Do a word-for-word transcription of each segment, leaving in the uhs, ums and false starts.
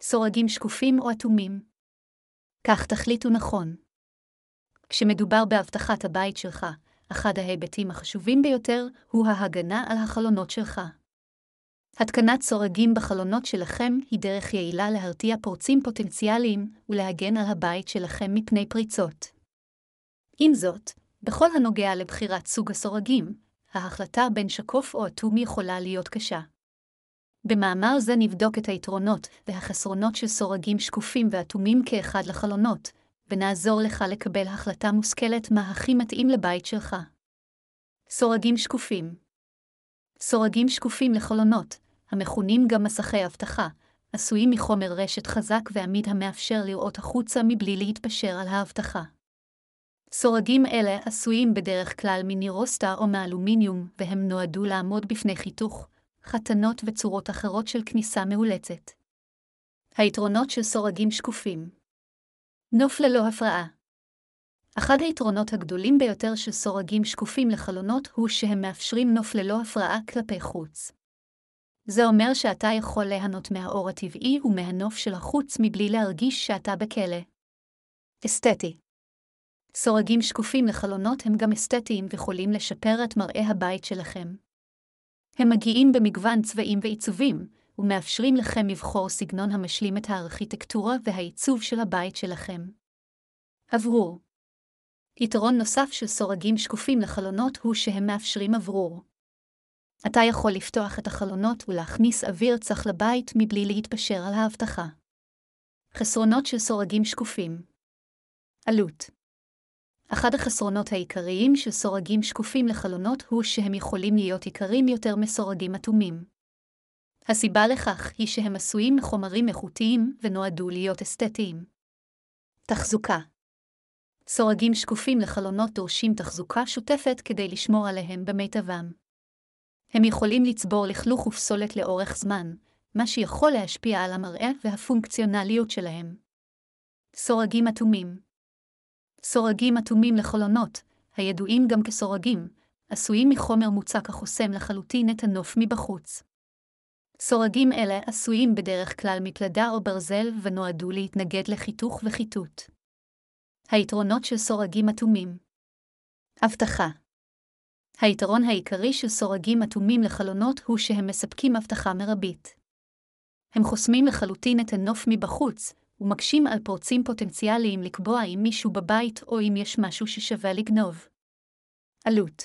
סורגים שקופים או אטומים. כך תחליטו נכון. כשמדובר באבטחת הבית שלך, אחד ההיבטים החשובים ביותר הוא ההגנה על החלונות שלך. התקנת סורגים בחלונות שלכם היא דרך יעילה להרתיע פורצים פוטנציאליים ולהגן על הבית שלכם מפני פריצות. עם זאת, בכל הנוגע לבחירת סוג הסורגים, ההחלטה בין שקוף או אטום יכולה להיות קשה. במאמר זה נבדוק את היתרונות והחסרונות של סורגים שקופים ואטומים כאחד לחלונות, ונעזור לך לקבל החלטה מושכלת מה הכי מתאים לבית שלך. סורגים שקופים. סורגים שקופים לחלונות, המכונים גם מסכי אבטחה, עשויים מחומר רשת חזק ועמיד המאפשר לראות החוצה מבלי להתפשר על האבטחה. סורגים אלה עשויים בדרך כלל מנירוסטה או מאלומיניום, והם נועדו לעמוד בפני חיתוך, חתנות וצורות אחרות של כניסה מאולצת. היתרונות של סורגים שקופים. נוף ללא הפרעה. אחד היתרונות הגדולים ביותר של סורגים שקופים לחלונות הוא שהם מאפשרים נוף ללא הפרעה כלפי חוץ. זה אומר שאתה יכול ליהנות מהאור הטבעי ומהנוף של החוץ מבלי להרגיש שאתה בכלא. אסתטי. סורגים שקופים לחלונות הם גם אסתטיים ויכולים לשפר את מראה הבית שלכם. הם מגיעים במגוון צבעים ועיצובים, ומאפשרים לכם לבחור סגנון המשלים את הארכיטקטורה והעיצוב של הבית שלכם. אוורור. יתרון נוסף של סורגים שקופים לחלונות הוא שהם מאפשרים אוורור. אתה יכול לפתוח את החלונות ולהכניס אוויר צח לבית מבלי להתפשר על האבטחה. חסרונות של סורגים שקופים. עלות. אחד החסרונות העיקריים של סורגים שקופים לחלונות הוא שהם יכולים להיות יקרים יותר מסורגים אטומים. הסיבה לכך היא שהם עשויים מחומרים איכותיים ונועדו להיות אסתטיים. תחזוקה. סורגים שקופים לחלונות דורשים תחזוקה שוטפת כדי לשמור עליהם במיטבם. הם יכולים לצבור לכלוך ופסולת לאורך זמן, מה שיכול להשפיע על המראה והפונקציונליות שלהם. סורגים אטומים. סורגים אטומים לחלונות, הידועים גם כסורגים, עשויים מחומר מוצק החוסם לחלוטין את הנוף מבחוץ. סורגים אלה עשויים בדרך כלל מפלדה או ברזל ונועדו להתנגד לחיתוך וחיטוט. היתרונות של סורגים אטומים. אבטחה. היתרון העיקרי של סורגים אטומים לחלונות הוא שהם מספקים אבטחה מרבית. הם חוסמים לחלוטין את הנוף מבחוץ, ומקשים על פורצים פוטנציאליים לקבוע אם מישהו בבית או אם יש משהו ששווה לגנוב. עלות.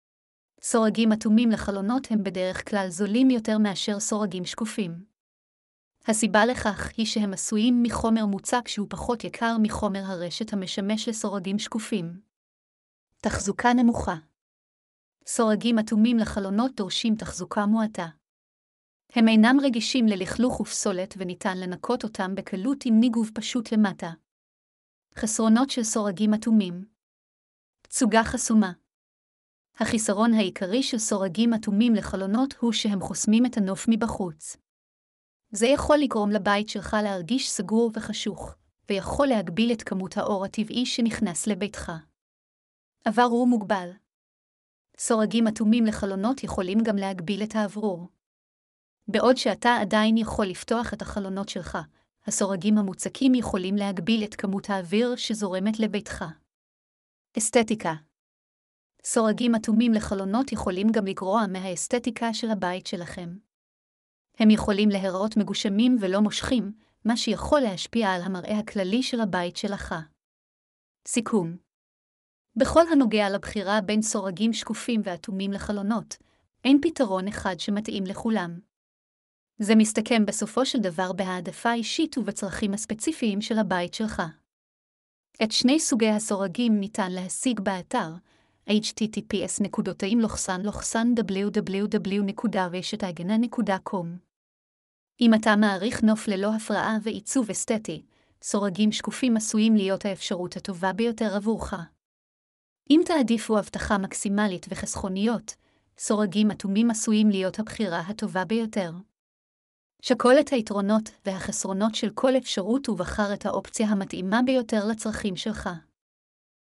סורגים אטומים לחלונות הם בדרך כלל זולים יותר מאשר סורגים שקופים. הסיבה לכך היא שהם עשויים מחומר מוצק שהוא פחות יקר מחומר הרשת המשמש לסורגים שקופים. תחזוקה נמוכה. סורגים אטומים לחלונות דורשים תחזוקה מועטה. הם אינם רגישים ללכלוך ופסולת וניתן לנקות אותם בקלות עם ניגוב פשוט למטה. חסרונות של סורגים אטומים. תצוגה חסומה. החיסרון העיקרי של סורגים אטומים לחלונות הוא שהם חוסמים את הנוף מבחוץ. זה יכול לגרום לבית שלך להרגיש סגור וחשוך, ויכול להגביל את כמות האור הטבעי שנכנס לביתך. אוורור מוגבל. סורגים אטומים לחלונות יכולים גם להגביל את האוורור. בעוד שאתה עדיין יכול לפתוח את החלונות שלך, הסורגים המוצקים יכולים להגביל את כמות האוויר שזורמת לביתך. אסתטיקה. סורגים אטומים לחלונות יכולים גם לגרוע מהאסתטיקה של הבית שלכם. הם יכולים להיראות מגושמים ולא מושכים, מה שיכול להשפיע על המראה הכללי של הבית שלך. סיכום. בכל הנוגע לבחירה בין סורגים שקופים ואטומים לחלונות, אין פתרון אחד שמתאים לכולם. זה מסתכם בסופו של דבר בהעדפה אישית ובצרכים הספציפיים של הבית שלך. את שני סוגי הסורגים ניתן להשיג באתר אייץ' טי טי פי אס דאבליו דאבליו דאבליו נקודה רשת ההגנה נקודה קום. אם אתה מעריך נוף ללא הפרעה ועיצוב אסתטי, סורגים שקופים עשויים להיות האפשרות הטובה ביותר עבורך. אם תעדיפו הבטחה מקסימלית וחסכוניות, סורגים אטומים עשויים להיות הבחירה הטובה ביותר. שקול את היתרונות והחסרונות של כל אפשרות ובחר את האופציה המתאימה ביותר לצרכים שלך.